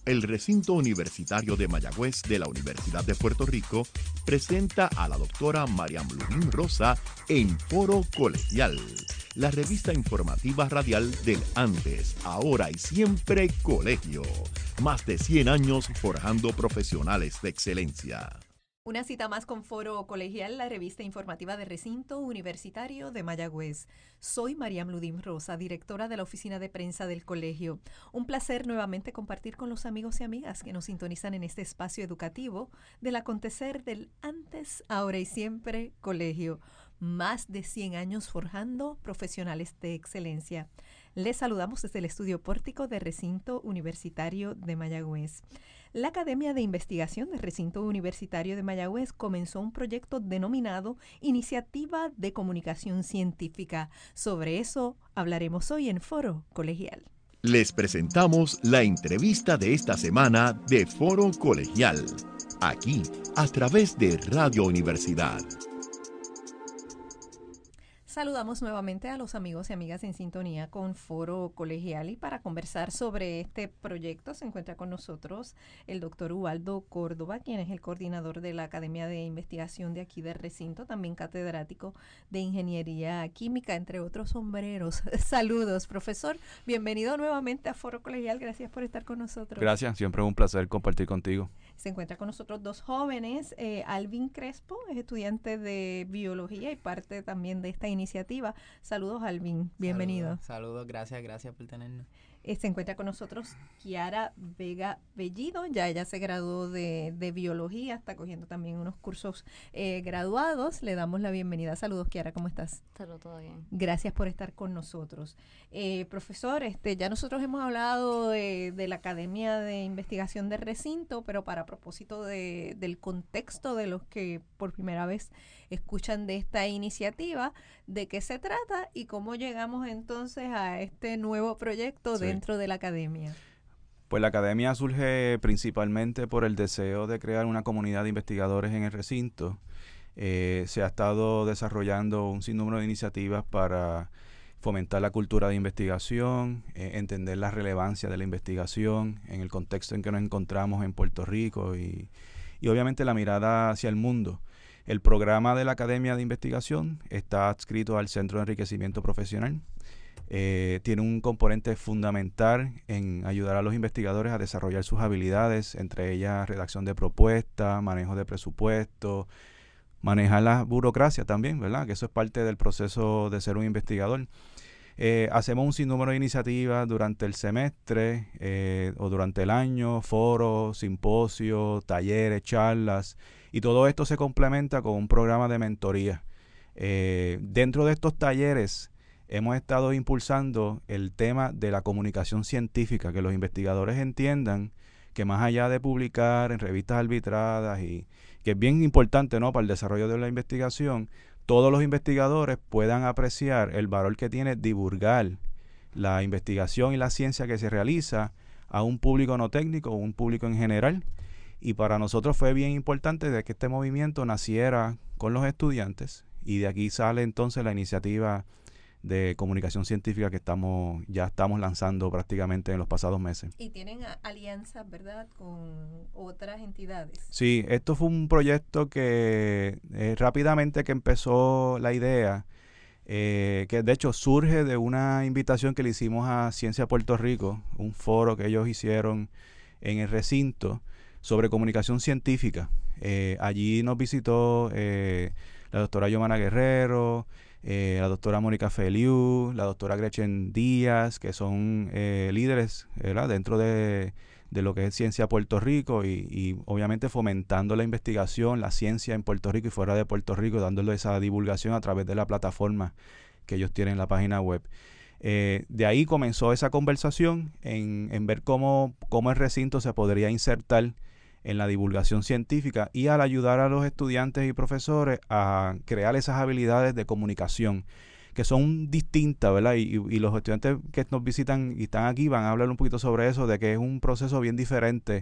El recinto universitario de Mayagüez de la Universidad de Puerto Rico presenta a la doctora Mariam Ludín Rosa en Foro Colegial, la revista informativa radial del antes, ahora y siempre colegio. Más de 100 años forjando profesionales de excelencia. Una cita más con Foro Colegial, la revista informativa de Recinto Universitario de Mayagüez. Soy Mariam Ludín Rosa, directora de la oficina de prensa del colegio. Un placer nuevamente compartir con los amigos y amigas que nos sintonizan en este espacio educativo del acontecer del antes, ahora y siempre colegio. Más de 100 años forjando profesionales de excelencia. Les saludamos desde el estudio pórtico de Recinto Universitario de Mayagüez. La Academia de Investigación del Recinto Universitario de Mayagüez comenzó un proyecto denominado Iniciativa de Comunicación Científica. Sobre eso hablaremos hoy en Foro Colegial. Les presentamos la entrevista de esta semana de Foro Colegial, aquí a través de Radio Universidad. Saludamos nuevamente a los amigos y amigas en sintonía con Foro Colegial, y para conversar sobre este proyecto se encuentra con nosotros el doctor Ubaldo Córdoba, quien es el coordinador de la Academia de Investigación de aquí del recinto, también catedrático de Ingeniería Química, entre otros sombreros. Saludos, profesor. Bienvenido nuevamente a Foro Colegial. Gracias por estar con nosotros. Gracias, siempre es un placer compartir contigo. Se encuentra con nosotros dos jóvenes. Alvin Crespo es estudiante de biología y parte también de esta iniciativa. Saludos, Alvin. Bienvenido. Saludos, gracias por tenernos. Se encuentra con nosotros Kiara Vega Bellido. Ya ella se graduó de biología, está cogiendo también unos cursos graduados. Le damos la bienvenida. Saludos, Kiara, ¿cómo estás? Saludos, todo bien. Gracias por estar con nosotros. Profesor, ya nosotros hemos hablado de la Academia de Investigación de Recinto, pero para propósito del contexto de los que por primera vez escuchan de esta iniciativa, de qué se trata y cómo llegamos entonces a este nuevo proyecto dentro de la Academia. Pues la Academia surge principalmente por el deseo de crear una comunidad de investigadores en el recinto. Se ha estado desarrollando un sinnúmero de iniciativas para fomentar la cultura de investigación, entender la relevancia de la investigación en el contexto en que nos encontramos en Puerto Rico y obviamente la mirada hacia el mundo. El programa de la Academia de Investigación está adscrito al Centro de Enriquecimiento Profesional. Tiene un componente fundamental en ayudar a los investigadores a desarrollar sus habilidades, entre ellas redacción de propuestas, manejo de presupuesto, manejar la burocracia también, ¿verdad? Que eso es parte del proceso de ser un investigador. Hacemos un sinnúmero de iniciativas durante el semestre o durante el año, foros, simposios, talleres, charlas, y todo esto se complementa con un programa de mentoría. Dentro de estos talleres hemos estado impulsando el tema de la comunicación científica, que los investigadores entiendan que más allá de publicar en revistas arbitradas, y que es bien importante, ¿no?, para el desarrollo de la investigación, todos los investigadores puedan apreciar el valor que tiene divulgar la investigación y la ciencia que se realiza a un público no técnico o un público en general. Y para nosotros fue bien importante de que este movimiento naciera con los estudiantes, y de aquí sale entonces la iniciativa de comunicación científica que ya estamos lanzando prácticamente en los pasados meses. Y tienen alianzas, ¿verdad?, con otras entidades. Sí, esto fue un proyecto que rápidamente que empezó la idea, que de hecho surge de una invitación que le hicimos a Ciencia Puerto Rico, un foro que ellos hicieron en el recinto sobre comunicación científica. Allí nos visitó la doctora Yomana Guerrero, la doctora Mónica Feliu, la doctora Gretchen Díaz, que son líderes, ¿verdad?, dentro de lo que es Ciencia Puerto Rico y obviamente fomentando la investigación, la ciencia en Puerto Rico y fuera de Puerto Rico, dándole esa divulgación a través de la plataforma que ellos tienen en la página web. De ahí comenzó esa conversación en ver cómo el recinto se podría insertar en la divulgación científica y al ayudar a los estudiantes y profesores a crear esas habilidades de comunicación que son distintas, ¿verdad? Y los estudiantes que nos visitan y están aquí van a hablar un poquito sobre eso, de que es un proceso bien diferente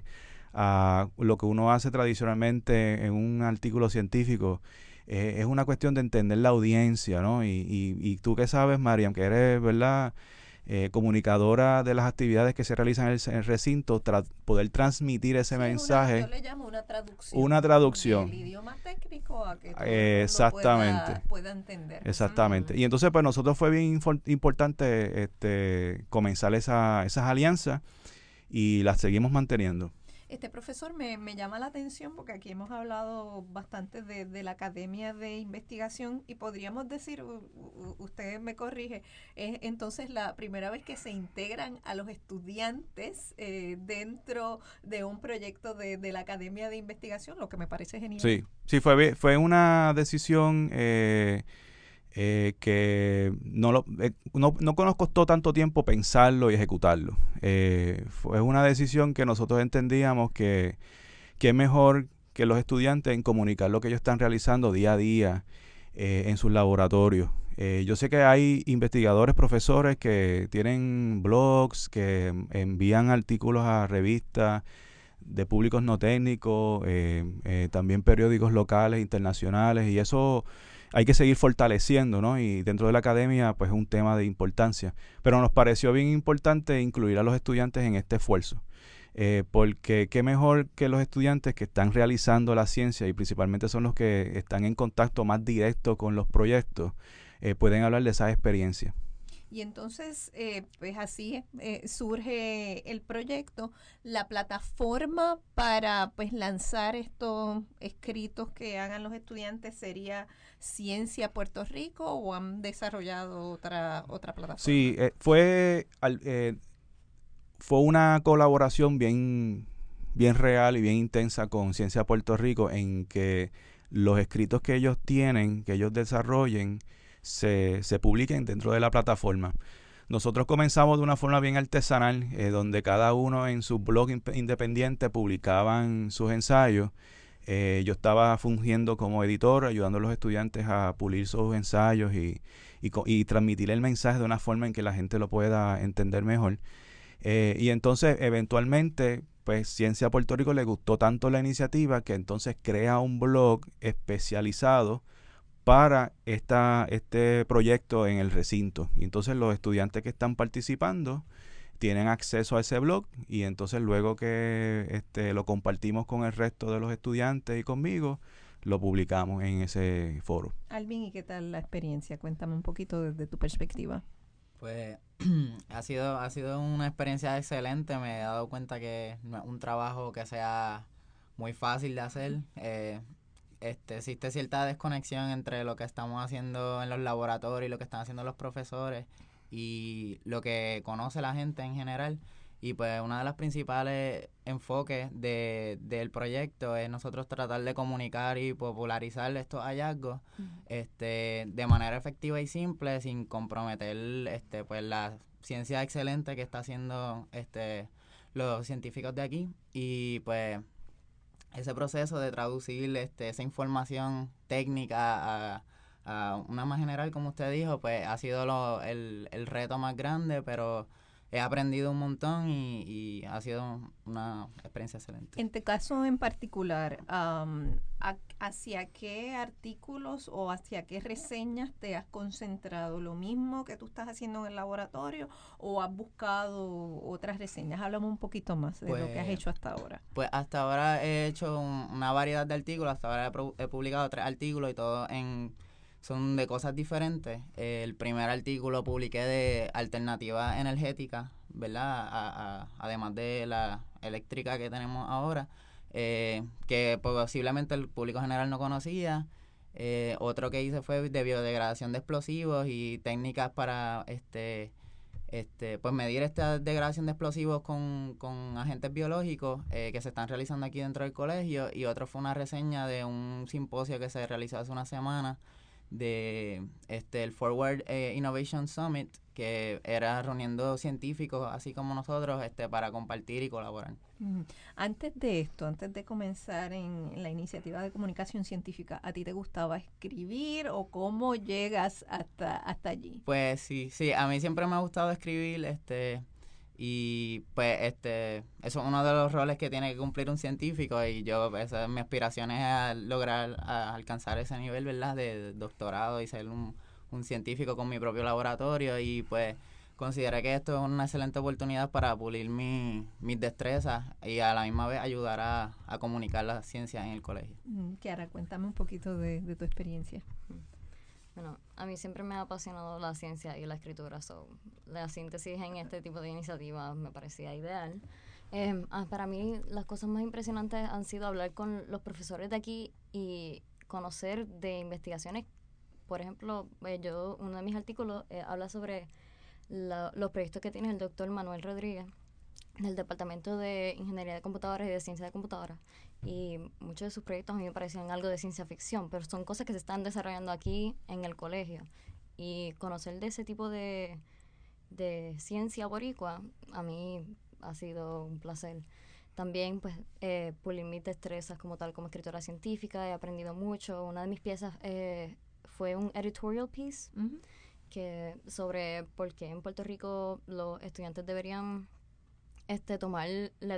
a lo que uno hace tradicionalmente en un artículo científico. Es una cuestión de entender la audiencia, ¿no? Y tú que sabes, Mariam, que eres, ¿verdad?, comunicadora de las actividades que se realizan en el recinto, poder transmitir ese mensaje. Yo le llamo una traducción. Una traducción. Del idioma técnico a que todo Exactamente. el mundo pueda entender. Exactamente. Y entonces, pues nosotros fue bien importante comenzar esas alianzas y las seguimos manteniendo. Profesor, me llama la atención porque aquí hemos hablado bastante de la Academia de Investigación y podríamos decir, usted me corrige, es entonces la primera vez que se integran a los estudiantes dentro de un proyecto de la Academia de Investigación, lo que me parece genial. Sí, fue una decisión que no nos costó tanto tiempo pensarlo y ejecutarlo. Fue una decisión que nosotros entendíamos que es mejor que los estudiantes en comunicar lo que ellos están realizando día a día en sus laboratorios. Yo sé que hay investigadores, profesores que tienen blogs, que envían artículos a revistas de públicos no técnicos, también periódicos locales, internacionales, y eso hay que seguir fortaleciendo, ¿no? Y dentro de la academia, pues es un tema de importancia. Pero nos pareció bien importante incluir a los estudiantes en este esfuerzo, porque qué mejor que los estudiantes que están realizando la ciencia y principalmente son los que están en contacto más directo con los proyectos, pueden hablar de esas experiencias. Y entonces, pues así surge el proyecto, la plataforma para pues lanzar estos escritos que hagan los estudiantes sería Ciencia Puerto Rico, ¿o han desarrollado otra plataforma? Sí, fue una colaboración bien real y bien intensa con Ciencia Puerto Rico, en que los escritos que ellos tienen, que ellos desarrollen, se publiquen dentro de la plataforma. Nosotros comenzamos de una forma bien artesanal, donde cada uno en su blog independiente publicaban sus ensayos. Yo estaba fungiendo como editor, ayudando a los estudiantes a pulir sus ensayos y transmitir el mensaje de una forma en que la gente lo pueda entender mejor. Y entonces, eventualmente, pues Ciencia Puerto Rico le gustó tanto la iniciativa que entonces crea un blog especializado para este proyecto en el recinto. Y entonces los estudiantes que están participando tienen acceso a ese blog, y entonces luego que lo compartimos con el resto de los estudiantes y conmigo, lo publicamos en ese foro. Alvin, ¿y qué tal la experiencia? Cuéntame un poquito desde tu perspectiva. Pues ha sido una experiencia excelente. Me he dado cuenta que no es un trabajo que sea muy fácil de hacer. Existe cierta desconexión entre lo que estamos haciendo en los laboratorios y lo que están haciendo los profesores y lo que conoce la gente en general. Y pues uno de los principales enfoques del proyecto es nosotros tratar de comunicar y popularizar estos hallazgos de manera efectiva y simple, sin comprometer pues la ciencia excelente que está haciendo los científicos de aquí. Y pues ese proceso de traducir esa información técnica a una más general, como usted dijo, pues ha sido el reto más grande, pero he aprendido un montón y ha sido una experiencia excelente. En tu caso en particular, ¿hacia qué artículos o hacia qué reseñas te has concentrado? ¿Lo mismo que tú estás haciendo en el laboratorio o has buscado otras reseñas? Háblame un poquito más de lo que has hecho hasta ahora. Pues hasta ahora he hecho una variedad de artículos. Hasta ahora he publicado 3 artículos y todos son de cosas diferentes. El primer artículo publiqué de alternativas energéticas, ¿verdad? Además de la eléctrica que tenemos ahora, que posiblemente el público general no conocía. Otro que hice fue de biodegradación de explosivos y técnicas para pues medir esta degradación de explosivos con agentes biológicos que se están realizando aquí dentro del colegio. Y otro fue una reseña de un simposio que se realizó hace una semana de el Forward Innovation Summit, que era reuniendo científicos así como nosotros para compartir y colaborar. Antes de comenzar en la iniciativa de comunicación científica, ¿a ti te gustaba escribir o cómo llegas hasta allí? Pues sí, a mí siempre me ha gustado escribir, y pues eso es uno de los roles que tiene que cumplir un científico, y mi aspiración es a lograr alcanzar ese nivel, ¿verdad?, de doctorado y ser un científico con mi propio laboratorio. Y pues consideré que esto es una excelente oportunidad para pulir mis destrezas y a la misma vez ayudar a comunicar la ciencia en el colegio. Kiara, cuéntame un poquito de tu experiencia. Bueno, a mí siempre me ha apasionado la ciencia y la escritura, la síntesis en este tipo de iniciativas me parecía ideal. Para mí las cosas más impresionantes han sido hablar con los profesores de aquí y conocer de investigaciones. Por ejemplo, uno de mis artículos habla sobre los proyectos que tiene el doctor Manuel Rodríguez del Departamento de Ingeniería de Computadoras y de Ciencia de Computadoras. Y muchos de sus proyectos a mí me parecían algo de ciencia ficción, pero son cosas que se están desarrollando aquí en el colegio. Y conocer de ese tipo de ciencia boricua, a mí ha sido un placer. También, pues, pulir mis destrezas como tal, como escritora científica, he aprendido mucho. Una de mis piezas fue un editorial piece que sobre por qué en Puerto Rico los estudiantes deberían tomar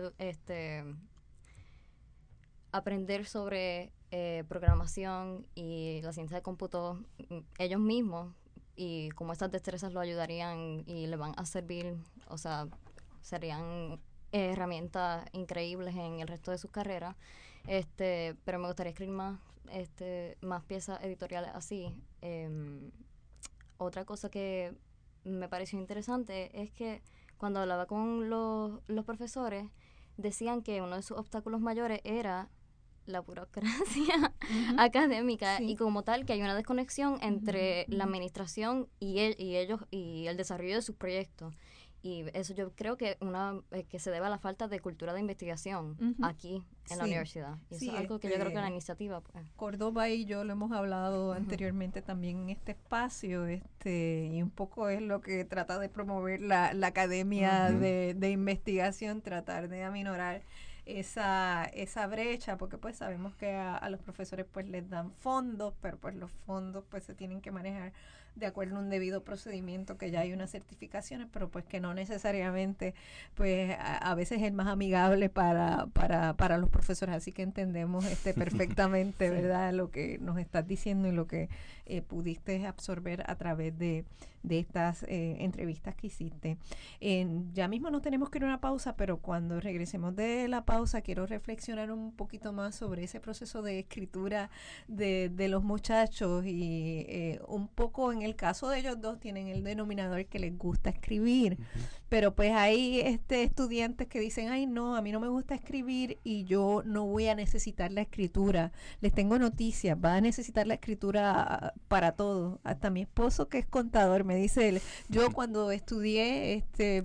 aprender sobre programación y la ciencia de cómputo ellos mismos y cómo estas destrezas lo ayudarían y le van a servir, o sea, serían herramientas increíbles en el resto de sus carreras. Pero me gustaría escribir más piezas editoriales así. Otra cosa que me pareció interesante es que cuando hablaba con los profesores, decían que uno de sus obstáculos mayores era la burocracia académica, y como tal que hay una desconexión entre la administración y ellos y el desarrollo de sus proyectos. Y eso yo creo que que se debe a la falta de cultura de investigación aquí en la universidad. Y eso es algo que yo creo que la iniciativa... Pues. Córdoba y yo lo hemos hablado anteriormente también en este espacio, y un poco es lo que trata de promover la academia de investigación, tratar de aminorar esa brecha, porque pues sabemos que a los profesores pues les dan fondos, pero pues los fondos pues se tienen que manejar de acuerdo a un debido procedimiento, que ya hay unas certificaciones, pero pues que no necesariamente pues a veces es más amigable para los profesores, así que entendemos perfectamente, ¿verdad?, lo que nos estás diciendo y lo que pudiste absorber a través de estas entrevistas que hiciste. Ya mismo nos tenemos que ir a una pausa, pero cuando regresemos de la pausa quiero reflexionar un poquito más sobre ese proceso de escritura de los muchachos y un poco en el caso de ellos dos tienen el denominador que les gusta escribir, pero pues hay estudiantes que dicen, ay no, a mí no me gusta escribir y yo no voy a necesitar la escritura. Les tengo noticias, va a necesitar la escritura para todo. Hasta mi esposo, que es contador, me dice él, yo cuando estudié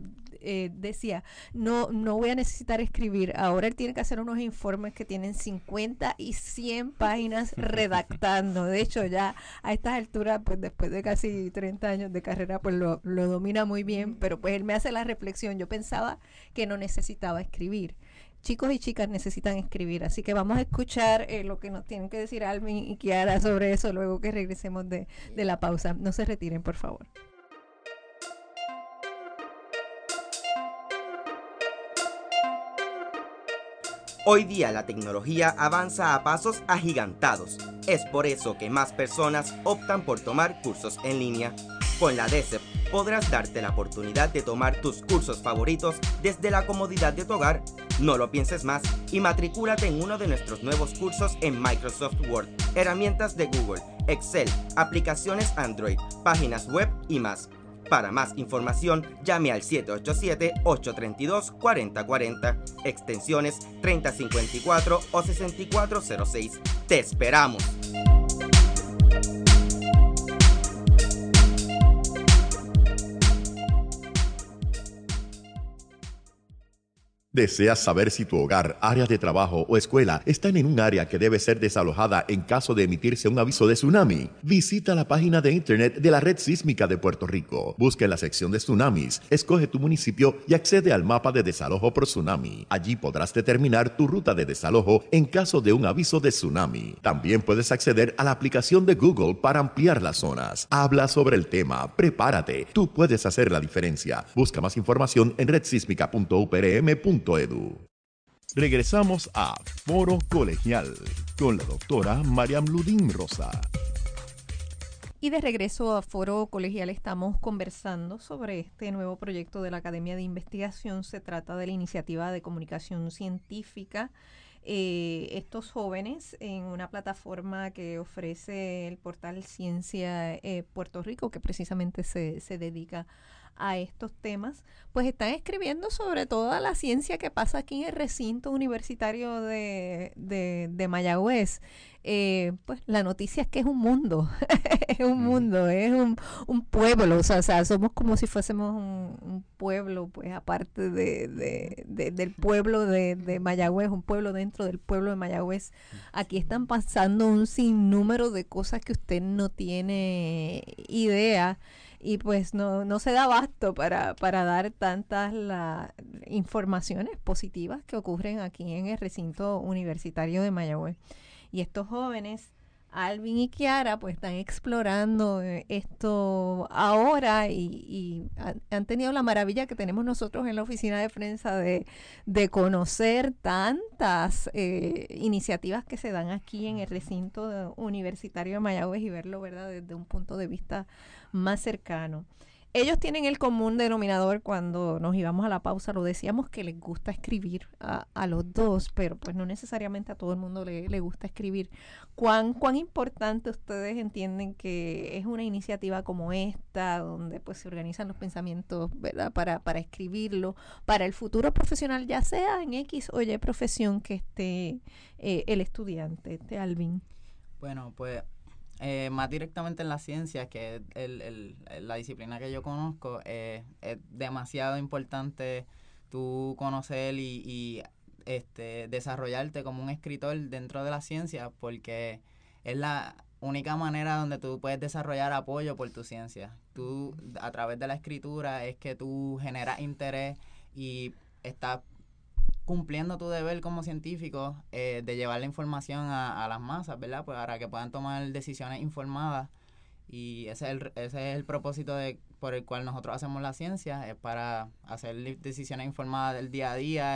decía, no voy a necesitar escribir. Ahora él tiene que hacer unos informes que tienen 50 y 100 páginas redactando. De hecho, ya a estas alturas, pues después de casi 30 años de carrera, pues lo domina muy bien, pero pues él me hace la reflexión, yo pensaba que no necesitaba escribir. Chicos y chicas necesitan escribir, así que vamos a escuchar lo que nos tienen que decir Alvin y Kiara sobre eso luego que regresemos de la pausa. No se retiren, por favor. Hoy día la tecnología avanza a pasos agigantados. Es por eso que más personas optan por tomar cursos en línea. Con la DESEP podrás darte la oportunidad de tomar tus cursos favoritos desde la comodidad de tu hogar. No lo pienses más y matricúlate en uno de nuestros nuevos cursos en Microsoft Word, herramientas de Google, Excel, aplicaciones Android, páginas web y más. Para más información, llame al 787-832-4040, extensiones 3054 o 6406. ¡Te esperamos! ¿Deseas saber si tu hogar, área de trabajo o escuela están en un área que debe ser desalojada en caso de emitirse un aviso de tsunami? Visita la página de internet de la Red Sísmica de Puerto Rico. Busca en la sección de tsunamis, escoge tu municipio y accede al mapa de desalojo por tsunami. Allí podrás determinar tu ruta de desalojo en caso de un aviso de tsunami. También puedes acceder a la aplicación de Google para ampliar las zonas. Habla sobre el tema, prepárate, tú puedes hacer la diferencia. Busca más información en redsísmica.uprm.edu. Regresamos a Foro Colegial con la doctora Mariam Ludín Rosa. Y de regreso a Foro Colegial estamos conversando sobre este nuevo proyecto de la Academia de Investigación. Se trata de la iniciativa de comunicación científica. Estos jóvenes en una plataforma que ofrece el portal Ciencia Puerto Rico, que precisamente se dedica a estos temas, pues están escribiendo sobre toda la ciencia que pasa aquí en el recinto universitario de Mayagüez. Pues la noticia es que es un mundo, es un mundo, es un pueblo, o sea, somos como si fuésemos un pueblo, pues aparte del pueblo de Mayagüez, un pueblo dentro del pueblo de Mayagüez. Aquí están pasando un sinnúmero de cosas que usted no tiene idea. Y pues no se da abasto para dar tantas informaciones positivas que ocurren aquí en el recinto universitario de Mayagüez. Y estos jóvenes, Alvin y Kiara, pues están explorando esto ahora y han tenido la maravilla que tenemos nosotros en la oficina de prensa de conocer tantas iniciativas que se dan aquí en el recinto universitario de Mayagüez y verlo, ¿verdad?, desde un punto de vista más cercano. Ellos tienen el común denominador, cuando nos íbamos a la pausa, lo decíamos, que les gusta escribir a los dos, pero pues no necesariamente a todo el mundo le gusta escribir. ¿Cuán importante ustedes entienden que es una iniciativa como esta, donde pues se organizan los pensamientos, ¿verdad?, para escribirlo, para el futuro profesional, ya sea en X o Y profesión que esté el estudiante, Alvin? Bueno, pues más directamente en la ciencia, que es la disciplina que yo conozco, es demasiado importante tú conocer y desarrollarte como un escritor dentro de la ciencia, porque es la única manera donde tú puedes desarrollar apoyo por tu ciencia. Tú, a través de la escritura, es que tú generas interés y estás cumpliendo tu deber como científico de llevar la información a las masas, ¿verdad? Pues para que puedan tomar decisiones informadas. Y ese es el propósito por el cual nosotros hacemos la ciencia, es para hacer decisiones informadas del día a día,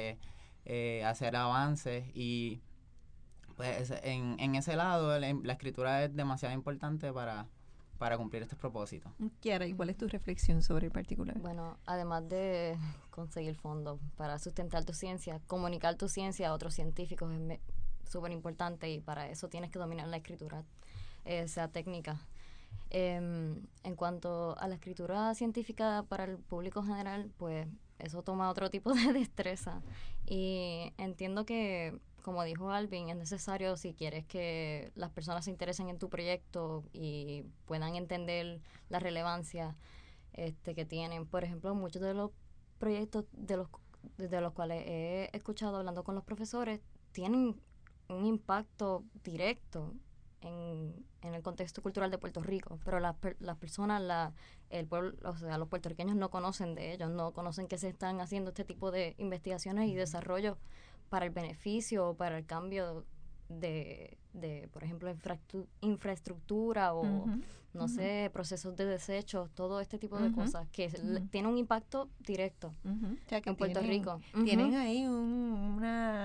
hacer avances. Y pues en ese lado la escritura es demasiado importante para cumplir este propósito. Kiara, ¿y cuál es tu reflexión sobre el particular? Bueno, además de conseguir fondos para sustentar tu ciencia, comunicar tu ciencia a otros científicos es súper importante, y para eso tienes que dominar la escritura, sea técnica. En cuanto a la escritura científica para el público general, pues eso toma otro tipo de destreza, y entiendo que, como dijo Alvin, es necesario, si quieres que las personas se interesen en tu proyecto y puedan entender la relevancia que tienen. Por ejemplo, muchos de los proyectos de los cuales he escuchado hablando con los profesores tienen un impacto directo en el contexto cultural de Puerto Rico, pero las personas, el pueblo, o sea, los puertorriqueños no conocen de ellos, no conocen que se están haciendo este tipo de investigaciones y desarrollo para el beneficio o para el cambio de por ejemplo, infraestructura o, no sé, procesos de desechos, todo este tipo de cosas que tiene un impacto directo O sea, que en Puerto Rico. Tienen ahí un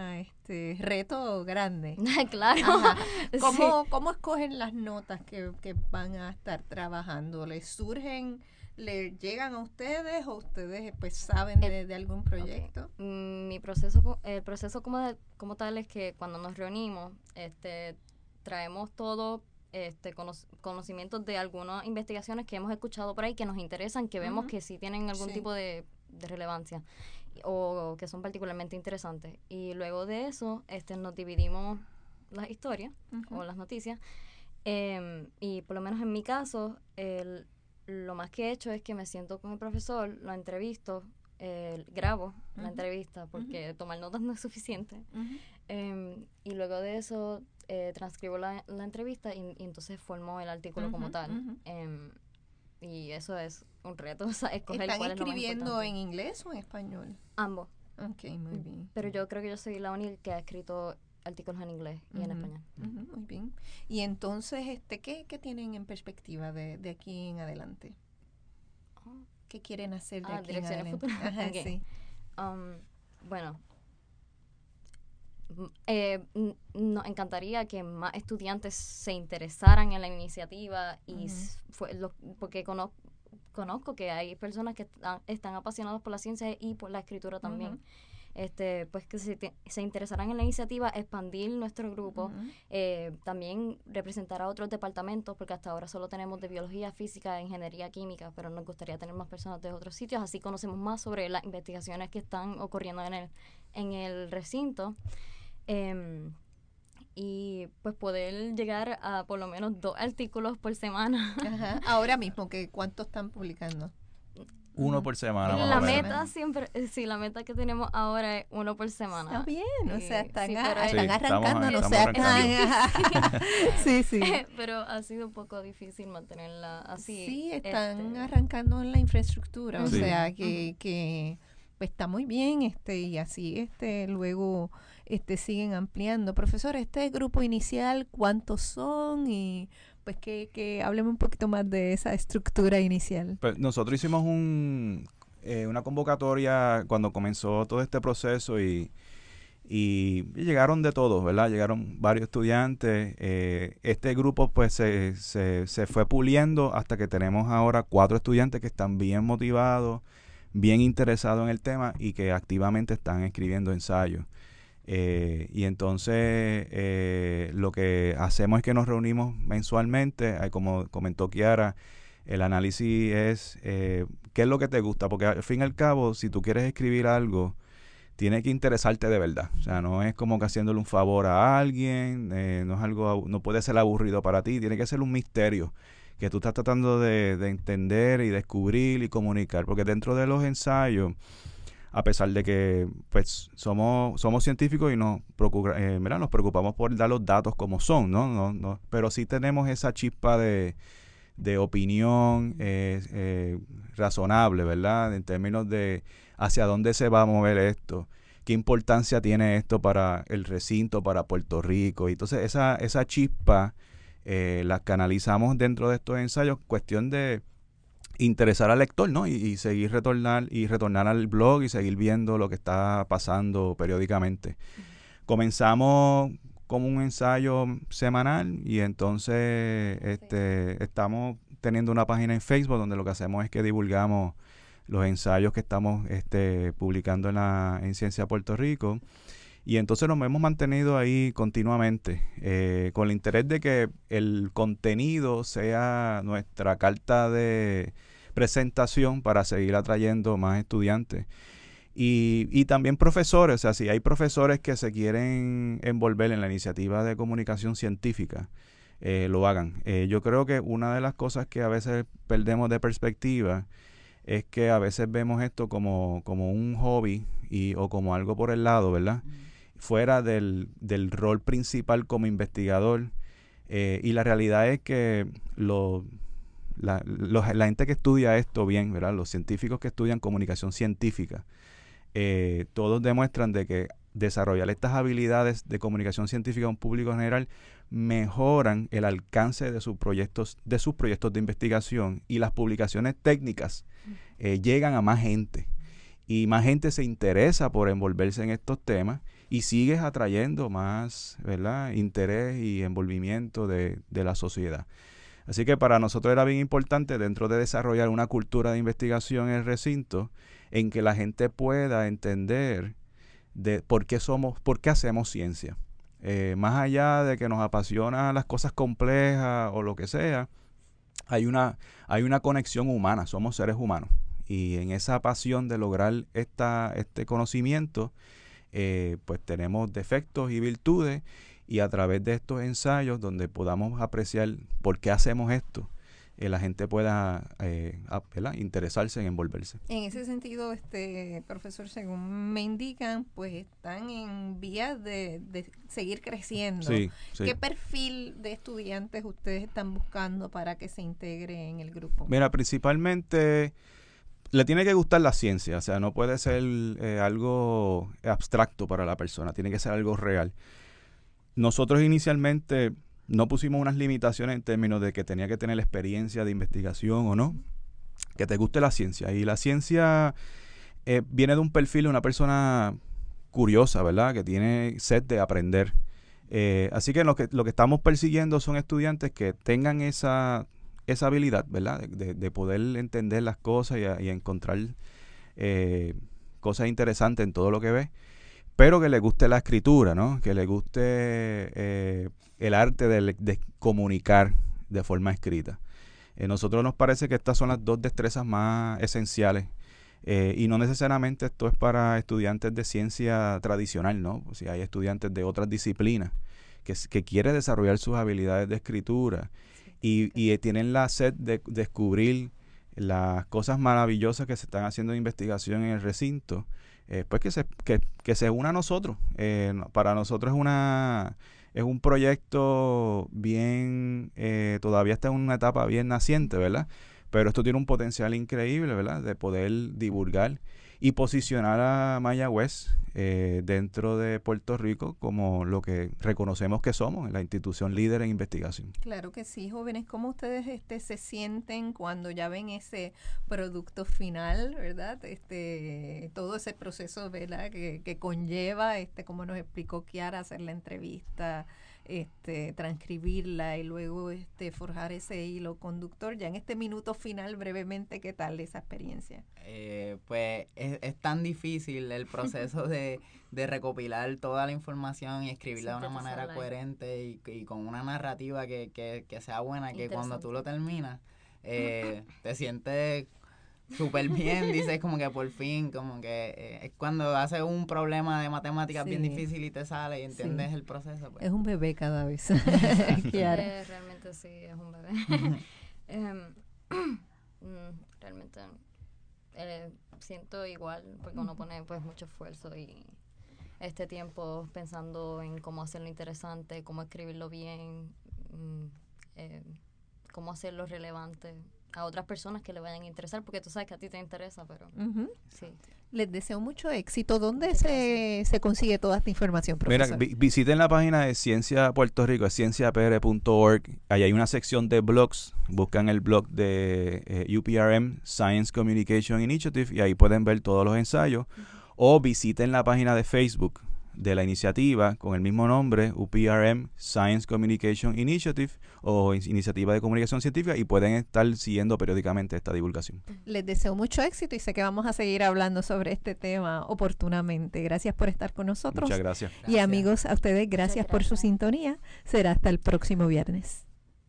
reto grande. Claro. ¿Cómo escogen las notas que van a estar trabajando? ¿Les surgen, le llegan a ustedes, o ustedes pues saben de algún proyecto? Okay. El proceso como tal es que cuando nos reunimos, traemos todo conocimientos de algunas investigaciones que hemos escuchado por ahí que nos interesan, que vemos que sí tienen algún tipo de relevancia o que son particularmente interesantes, y luego de eso nos dividimos las historias o las noticias, y por lo menos en mi caso lo más que he hecho es que me siento con el profesor, lo entrevisto, grabo la entrevista, porque tomar notas no es suficiente, y luego de eso transcribo la entrevista y entonces formo el artículo como tal. Y eso es un reto, o sea, escoger cuál es lo más importante. ¿Están escribiendo en inglés o en español? Ambos. Ok, muy bien. Pero yo creo que yo soy la única que ha escrito artículos en inglés y en español. Muy bien. Y entonces, ¿qué tienen en perspectiva de aquí en adelante? ¿Qué quieren hacer de aquí en adelante? Direcciones futuras. Ajá, Okay. sí. Bueno, nos encantaría que más estudiantes se interesaran en la iniciativa y porque conozco que hay personas que están apasionadas por la ciencia y por la escritura también. Pues que se interesarán en la iniciativa, expandir nuestro grupo, también representar a otros departamentos, porque hasta ahora solo tenemos de biología, física, ingeniería química, pero nos gustaría tener más personas de otros sitios, así conocemos más sobre las investigaciones que están ocurriendo en el recinto. Y pues poder llegar a por lo menos 2 artículos por semana. Ajá. Ahora mismo, ¿cuántos están publicando? 1 por semana. La meta siempre, la meta que tenemos ahora es 1 por semana. Está bien, o sea, están arrancando, sí. Pero ha sido un poco difícil mantenerla así. Sí, están arrancando en la infraestructura, o sea, que pues está muy bien, y así luego siguen ampliando. Profesor, este grupo inicial, ¿cuántos son? Y pues que hablemos un poquito más de esa estructura inicial. Pues nosotros hicimos una convocatoria cuando comenzó todo este proceso y llegaron de todos, ¿verdad? Llegaron varios estudiantes. Este grupo pues se fue puliendo hasta que tenemos ahora 4 estudiantes que están bien motivados, bien interesados en el tema y que activamente están escribiendo ensayos. Y entonces lo que hacemos es que nos reunimos mensualmente, como comentó Kiara, el análisis es qué es lo que te gusta, porque al fin y al cabo, si tú quieres escribir algo, tiene que interesarte de verdad, o sea, no es como que haciéndole un favor a alguien, no es algo, no puede ser aburrido para ti, tiene que ser un misterio que tú estás tratando de entender y descubrir y comunicar, porque dentro de los ensayos, a pesar de que pues somos científicos y nos preocupamos por dar los datos como son, ¿no? Pero sí tenemos esa chispa de opinión razonable, ¿verdad? En términos de hacia dónde se va a mover esto, qué importancia tiene esto para el recinto, para Puerto Rico. Y entonces esa chispa la canalizamos dentro de estos ensayos, cuestión de interesar al lector, ¿no? Y seguir retornar al blog y seguir viendo lo que está pasando periódicamente. Comenzamos como un ensayo semanal y entonces estamos teniendo una página en Facebook donde lo que hacemos es que divulgamos los ensayos que estamos publicando en Ciencia Puerto Rico. Y entonces nos hemos mantenido ahí continuamente, con el interés de que el contenido sea nuestra carta de presentación para seguir atrayendo más estudiantes. Y también profesores, o sea, si hay profesores que se quieren envolver en la iniciativa de comunicación científica, lo hagan. Yo creo que una de las cosas que a veces perdemos de perspectiva es que a veces vemos esto como un hobby o como algo por el lado, ¿verdad? Fuera del rol principal como investigador. Y la realidad es que la gente que estudia esto bien, ¿verdad? Los científicos que estudian comunicación científica, todos demuestran de que desarrollar estas habilidades de comunicación científica a un público general mejoran el alcance de sus proyectos de investigación y las publicaciones técnicas llegan a más gente y más gente se interesa por envolverse en estos temas y sigues atrayendo más, ¿verdad?, interés y envolvimiento de la sociedad. Así que para nosotros era bien importante dentro de desarrollar una cultura de investigación en el recinto en que la gente pueda entender de por qué hacemos ciencia. Más allá de que nos apasionan las cosas complejas o lo que sea, hay una conexión humana, somos seres humanos. Y en esa pasión de lograr este conocimiento, pues tenemos defectos y virtudes, y a través de estos ensayos donde podamos apreciar por qué hacemos esto, la gente pueda interesarse en envolverse. En ese sentido, profesor, según me indican, pues están en vías de seguir creciendo. Sí. ¿Qué perfil de estudiantes ustedes están buscando para que se integre en el grupo? Mira, principalmente le tiene que gustar la ciencia, o sea, no puede ser algo abstracto para la persona, tiene que ser algo real. Nosotros inicialmente no pusimos unas limitaciones en términos de que tenía que tener la experiencia de investigación o no, que te guste la ciencia. Y la ciencia viene de un perfil de una persona curiosa, ¿verdad? Que tiene sed de aprender. Así que lo que estamos persiguiendo son estudiantes que tengan esa habilidad, ¿verdad? De poder entender las cosas y encontrar cosas interesantes en todo lo que ve, pero que les guste la escritura, ¿no? Que les guste el arte de comunicar de forma escrita. Nosotros nos parece que estas son las dos destrezas más esenciales. Y no necesariamente esto es para estudiantes de ciencia tradicional, ¿no? Pues si hay estudiantes de otras disciplinas que quieren desarrollar sus habilidades de escritura y tienen la sed de descubrir las cosas maravillosas que se están haciendo en investigación en el recinto, pues que se una a nosotros. Para nosotros es un proyecto bien, todavía está en una etapa bien naciente, ¿verdad? Pero esto tiene un potencial increíble, ¿verdad? De poder divulgar y posicionar a Mayagüez dentro de Puerto Rico como lo que reconocemos que somos, la institución líder en investigación. Claro que sí, jóvenes. ¿Cómo ustedes se sienten cuando ya ven ese producto final, verdad? Todo ese proceso, ¿verdad? Que conlleva, como nos explicó Kiara, hacer la entrevista, transcribirla y luego forjar ese hilo conductor. Ya en este minuto final, brevemente, ¿qué tal esa experiencia? Pues es tan difícil el proceso de recopilar toda la información y escribirla de una manera coherente y con una narrativa que sea buena, que cuando tú lo terminas te sientes súper bien, dices como que por fin, como que es cuando haces un problema de matemáticas bien difícil y te sale y entiendes el proceso. Pues. Es un bebé cada vez. Realmente sí, es un bebé. Realmente siento igual, porque uno pone pues mucho esfuerzo y este tiempo pensando en cómo hacerlo interesante, cómo escribirlo bien, cómo hacerlo relevante a otras personas que le vayan a interesar, porque tú sabes que a ti te interesa, pero sí. Les deseo mucho éxito. ¿Dónde se consigue toda esta información, profesor? Mira, visiten la página de Ciencia Puerto Rico, es cienciapr.org. Ahí hay una sección de blogs. Buscan el blog de UPRM, Science Communication Initiative, y ahí pueden ver todos los ensayos. O visiten la página de Facebook de la iniciativa con el mismo nombre, UPRM Science Communication Initiative o Iniciativa de Comunicación Científica, y pueden estar siguiendo periódicamente esta divulgación. Les deseo mucho éxito y sé que vamos a seguir hablando sobre este tema oportunamente. Gracias por estar con nosotros. Muchas gracias. Y amigos, a ustedes gracias por su sintonía. Será hasta el próximo viernes.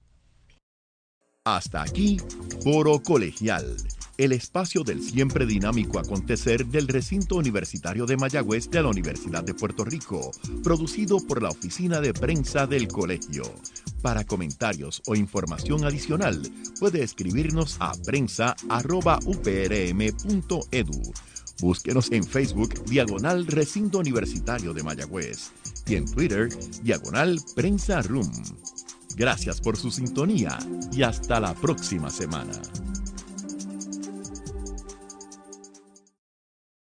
Hasta aquí, Foro Colegial, el espacio del siempre dinámico acontecer del recinto universitario de Mayagüez de la Universidad de Puerto Rico, producido por la Oficina de Prensa del Colegio. Para comentarios o información adicional, puede escribirnos a prensa@uprm.edu. Búsquenos en Facebook, /Recinto Universitario de Mayagüez, y en Twitter, /Prensa Room. Gracias por su sintonía y hasta la próxima semana.